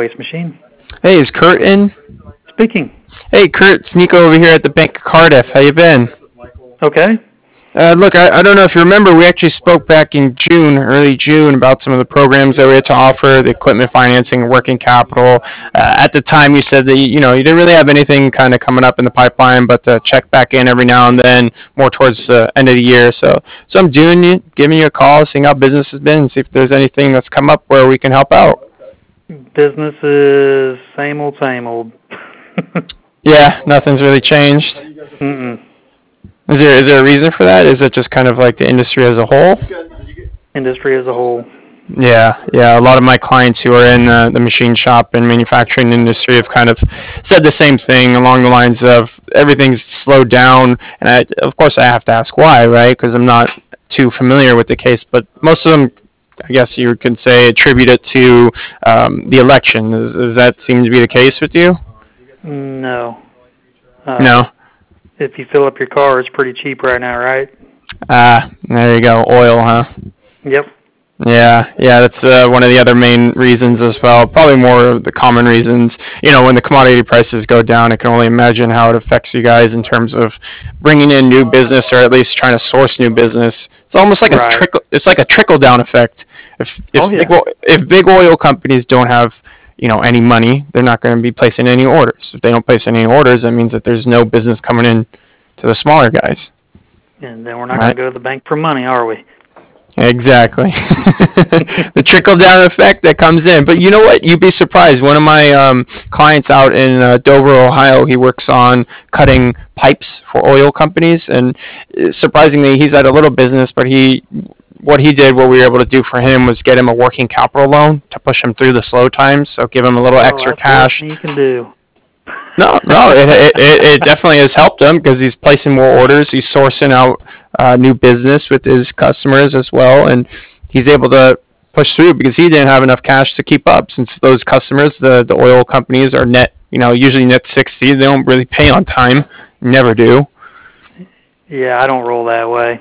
waste machine. Hey, is Kurt in? Speaking. Hey, Kurt, it's Nico over here at the Bank of Cardiff. How you been? Okay. Look, I don't know if you remember, we actually spoke back in June, early June, about some of the programs that we had to offer, the equipment financing, working capital. At the time, you said that you didn't really have anything kind of coming up in the pipeline, but to check back in every now and then, more towards the end of the year. So I'm giving you a call, seeing how business has been, see if there's anything that's come up where we can help out. Business is same old, same old. Yeah, nothing's really changed. Mm-mm. Is there a reason for that? Is it just kind of like the industry as a whole? Industry as a whole. Yeah. A lot of my clients who are in the machine shop and manufacturing industry have kind of said the same thing along the lines of everything's slowed down. And of course, I have to ask why, right? Because I'm not too familiar with the case. But most of them, I guess you could say, attribute it to the election. Does that seem to be the case with you? No. No. If you fill up your car, it's pretty cheap right now, right? There you go. Oil, huh? Yep. Yeah, that's one of the other main reasons as well. Probably more of the common reasons. When the commodity prices go down, I can only imagine how it affects you guys in terms of bringing in new business or at least trying to source new business. It's almost like a trickle. It's like a trickle down effect. If big oil companies don't have any money, they're not going to be placing any orders. If they don't place any orders, that means that there's no business coming in to the smaller guys. And then we're not going to go to the bank for money, are we? Exactly. The trickle-down effect that comes in. But you know what? You'd be surprised. One of my clients out in Dover, Ohio, he works on cutting pipes for oil companies. And surprisingly, he's at a little business, but what we were able to do for him was get him a working capital loan to push him through the slow times. So give him a little extra cash. That's what you can do. No, it definitely has helped him because he's placing more orders. He's sourcing out new business with his customers as well, and he's able to push through because he didn't have enough cash to keep up. Since those customers, the oil companies, are net, usually net 60. They don't really pay on time, never do. Yeah, I don't roll that way.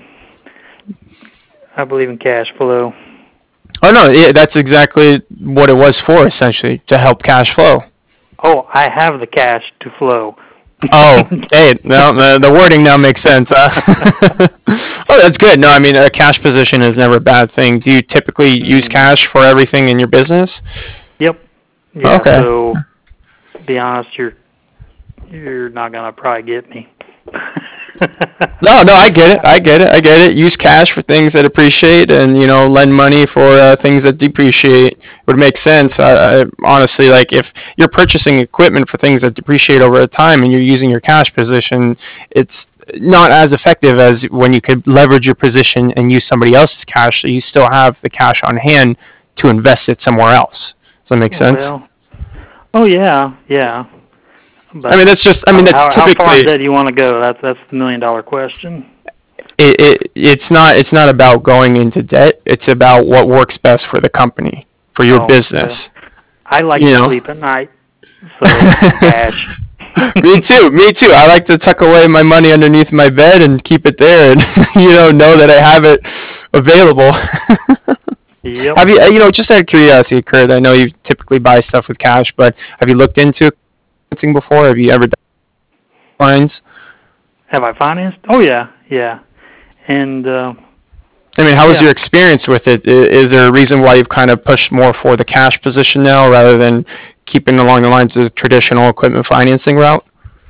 I believe in cash flow. Oh no, that's exactly what it was for, essentially, to help cash flow. Oh, I have the cash to flow. Oh, hey, no, the wording now makes sense. Oh, that's good. No, I mean, a cash position is never a bad thing. Do you typically use cash for everything in your business? Yep. Yeah, okay. So, to be honest, you're not going to probably get me. No, I get it. Use cash for things that appreciate and, lend money for things that depreciate. Would make sense. I honestly, like, if you're purchasing equipment for things that depreciate over time and you're using your cash position, it's not as effective as when you could leverage your position and use somebody else's cash so you still have the cash on hand to invest it somewhere else. Does that make sense? Oh, yeah. But that's typically. How far do you want to go? That's the $1 million question. It's not about going into debt. It's about what works best for the company, for your business. I like to sleep at night, so cash. Me too. I like to tuck away my money underneath my bed and keep it there, and know that I have it available. Yep. Have you, just out of curiosity, Kurt? I know you typically buy stuff with cash, but have you looked into before? Have you ever done lines? Have I financed? Oh yeah. And how was your experience with it? Is there a reason why you've kind of pushed more for the cash position now rather than keeping along the lines of the traditional equipment financing route?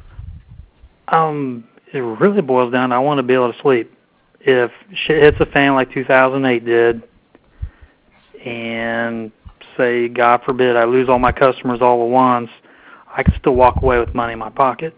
It really boils down to I want to be able to sleep. If shit hits the fan like 2008 did, and say, God forbid, I lose all my customers all at once, I can still walk away with money in my pocket.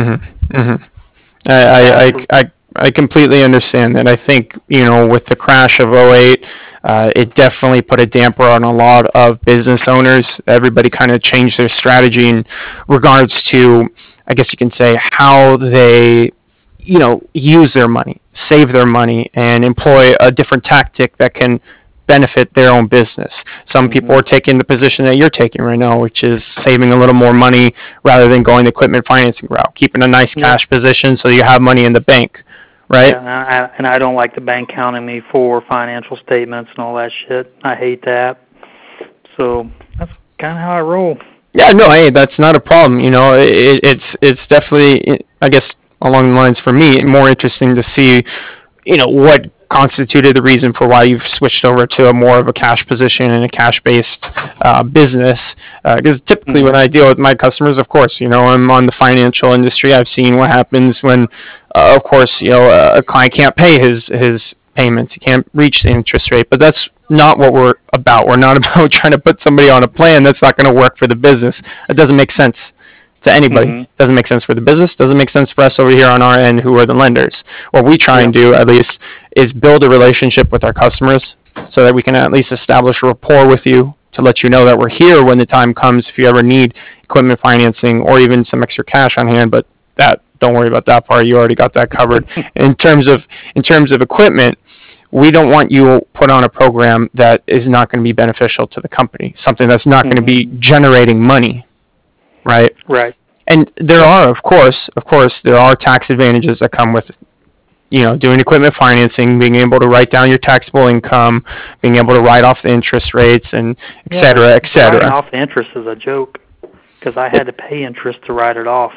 I completely understand that. I think, with the crash of '08, it definitely put a damper on a lot of business owners. Everybody kind of changed their strategy in regards to, I guess you can say, how they, use their money, save their money, and employ a different tactic that can benefit their own business. Some people are taking the position that you're taking right now, which is saving a little more money rather than going the equipment financing route, keeping a nice cash position so you have money in the bank, right? Yeah, and I don't like the bank counting me for financial statements and all that shit. I hate that. So kind of how I roll. Yeah, no, hey, that's not a problem. It's definitely, I guess, along the lines for me, more interesting to see, what constituted the reason for why you've switched over to a more of a cash position and a cash-based business. Because typically when I deal with my customers, of course, I'm on the financial industry. I've seen what happens when, of course, a client can't pay his payments. He can't reach the interest rate. But that's not what we're about. We're not about trying to put somebody on a plan that's not going to work for the business. It doesn't make sense to anybody. Doesn't make sense for the business. Doesn't make sense for us over here on our end, who are the lenders. What we try and do, at least, is build a relationship with our customers so that we can at least establish a rapport with you to let you know that we're here when the time comes if you ever need equipment financing or even some extra cash on hand. But don't worry about that part. You already got that covered. In terms of equipment, we don't want you put on a program that is not going to be beneficial to the company, something that's not going to be generating money, right? Right. And there are, of course, there are tax advantages that come with, doing equipment financing, being able to write down your taxable income, being able to write off the interest rates, and et cetera, et cetera. Writing off the interest is a joke because I had to pay interest to write it off.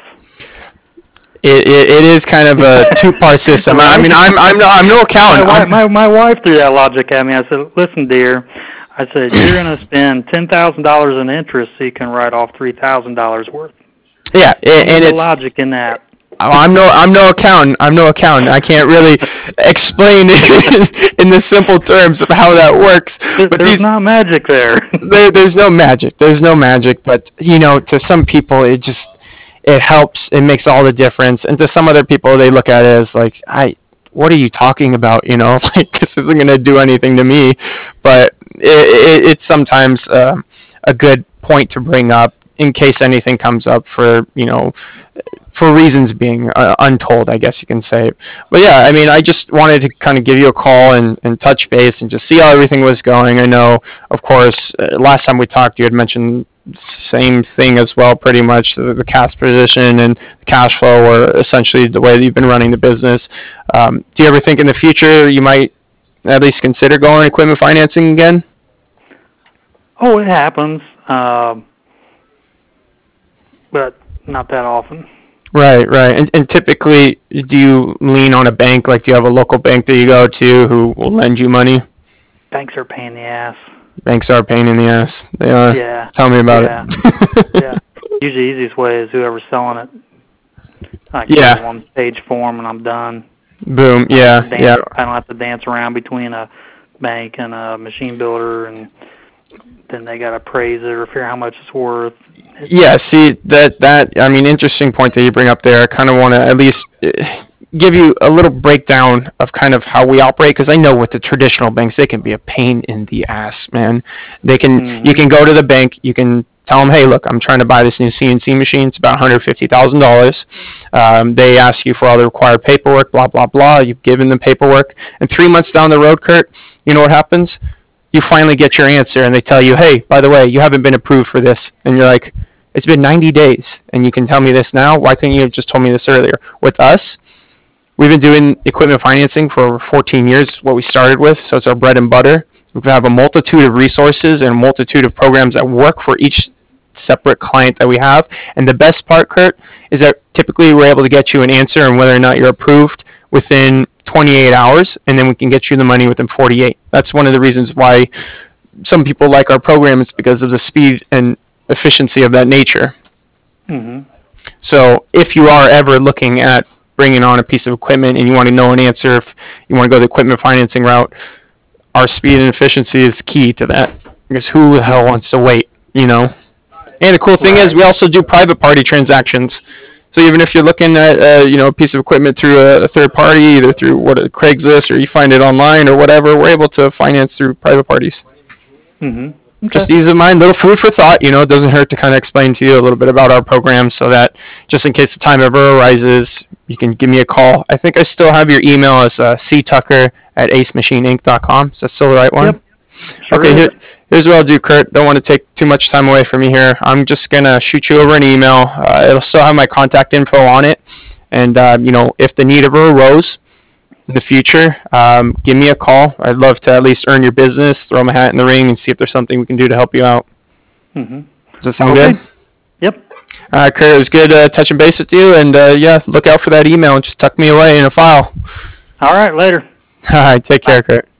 It is kind of a two-part system. I mean, I'm no accountant. My wife threw that logic at me. I said, "Listen, dear," I said, "you're going to spend $10,000 in interest so you can write off $3,000 worth." Yeah, and it's logic in that. I'm no accountant. I can't really explain it in the simple terms of how that works. But there's not magic there. There's no magic. But to some people, it helps. It makes all the difference. And to some other people, they look at it as like, what are you talking about? Like, this isn't going to do anything to me. But it's sometimes a good point to bring up in case anything comes up for reasons being untold, I guess you can say. But yeah, I mean, I just wanted to kind of give you a call and touch base and just see how everything was going. I know, of course, last time we talked, you had mentioned same thing as well, pretty much the cash position and the cash flow, or essentially the way that you've been running the business. Do you ever think in the future you might at least consider going equipment financing again? Oh, it happens, but not that often. Right. And typically, do you lean on a bank? Like, do you have a local bank that you go to who will lend you money? Banks are a pain in the ass. Banks are a pain in the ass. They are. Yeah. Tell me about it. Yeah. Usually the easiest way is whoever's selling it. I get a one-page form and I'm done. Boom. Yeah. I don't have to dance around between a bank and a machine builder, and then they got to appraise it or figure out how much it's worth. Yeah, see, that I mean, interesting point that you bring up there. I kind of want to at least give you a little breakdown of kind of how we operate, because I know with the traditional banks, they can be a pain in the ass, man. They can, you can go to the bank, you can tell them, hey, look, I'm trying to buy this new CNC machine. It's about $150,000. They ask you for all the required paperwork, blah, blah, blah. You've given them paperwork. And 3 months down the road, Kurt, you know what happens? You finally get your answer, and they tell you, hey, by the way, you haven't been approved for this. And you're like, it's been 90 days, and you can tell me this now? Why couldn't you have just told me this earlier? With us, we've been doing equipment financing for over 14 years, what we started with, so it's our bread and butter. We have a multitude of resources and a multitude of programs that work for each separate client that we have. And the best part, Kurt, is that typically we're able to get you an answer on whether or not you're approved within 28 hours, and then we can get you the money within 48. That's one of the reasons why some people like our program, is because of the speed and efficiency of that nature. Mm-hmm. So if you are ever looking at bringing on a piece of equipment and you want to know an answer, if you want to go the equipment financing route, our speed and efficiency is key to that, because who the hell wants to wait, you know? And the cool thing is we also do private party transactions. So even if you're looking at a piece of equipment through a third party, either through Craigslist, or you find it online or whatever, we're able to finance through private parties. Mm-hmm. Okay. Just ease of mind, little food for thought. It doesn't hurt to kind of explain to you a little bit about our program, so that just in case the time ever arises, you can give me a call. I think I still have your email as ctucker@acemachineinc.com. Is that still the right one? Yep. Sure. Okay, here's what I'll do, Kurt. Don't want to take too much time away from you here. I'm just going to shoot you over an email. It'll still have my contact info on it. And, if the need ever arose in the future, give me a call. I'd love to at least earn your business, throw my hat in the ring, and see if there's something we can do to help you out. Mm-hmm. Does that sound Okay. good? Yep. All right, Kurt, it was good touching base with you, and yeah, look out for that email and just tuck me away in a file. All right, later. All right, take care, Kurt.